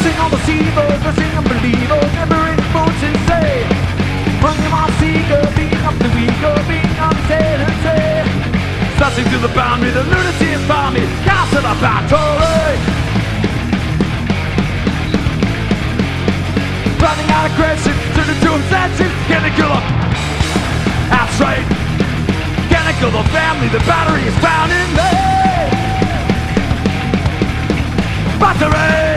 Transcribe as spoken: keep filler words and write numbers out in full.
Pressing on the seabird, pressing unbelievers, never in boats insane. Running my seeker, being up the weaker, being unsaid and said. Slashing through the boundary, the lunacy has found me, cast to the battery. Running out of aggression, turning to obsession. Can I kill them? That's right. Can I kill the family? The battery is found in me. Battery!